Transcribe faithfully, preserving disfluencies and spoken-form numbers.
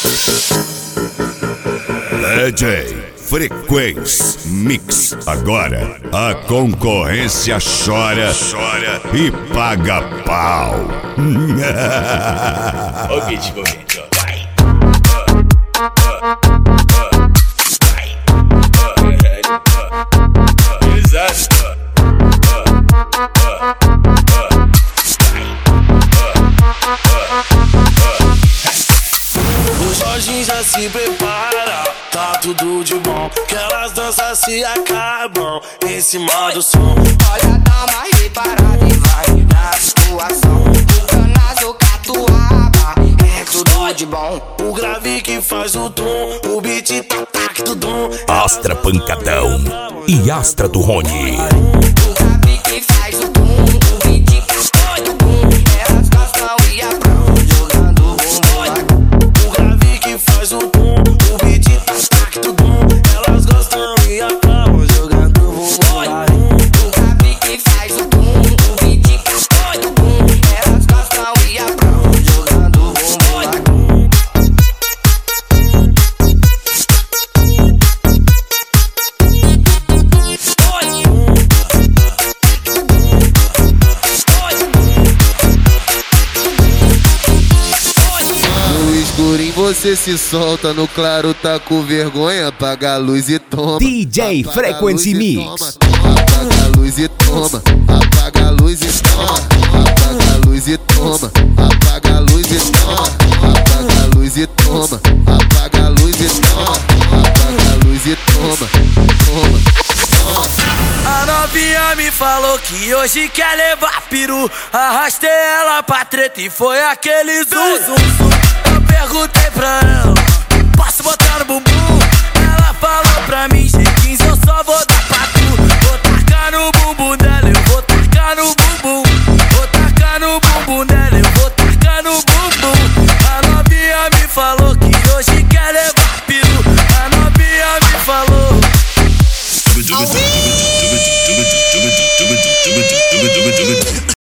D J Frequency Mix. Agora a concorrência chora, chora e paga pau. Ó o beat, ó o beat, ó. Vai. O Jorginho já se prepara, tá tudo de bom, que elas danças se acabam em cima do som. Olha, dá uma reparada e vai na situação. O canazo, catuaba, é tudo de bom. O grave que faz o tom, o beat tá tac tudum. Astra Pancadão e Astra do Rony. O grave que faz o tom, o beat tá doido bom. Elas gostam e apram, jogando bumbum. O grave que faz o tom, o beat tá tac tudum. Elas gostam e apram, jogando bumbum. O grave que faz o tom, o beat tá doido bom. Elas gostam e apram, jogando bumbum. No escurinho você se solta, no claro tá com vergonha. Apaga a luz e toma. D J Frequency Mix. Apaga a luz e toma. Apaga a luz e toma. Apaga a luz e toma. Apaga a luz e toma. Apaga a luz e toma. Apaga a luz e toma. Apaga a luz e toma. Toma. A novinha me falou que hoje quer levar peru. Arrastei ela pra treta e foi aquele zum, zum, zum. Eu perguntei pra ela, posso botar no bumbum? Ela falou pra mim, G quinze eu só vou dar pra tu. Vou tacar no bumbum dela, eu vou tacar no bumbum. Vou tacar no bumbum dela, eu vou tacar no bumbum. A novinha me falou que hoje quer levar peru. A novinha me falou.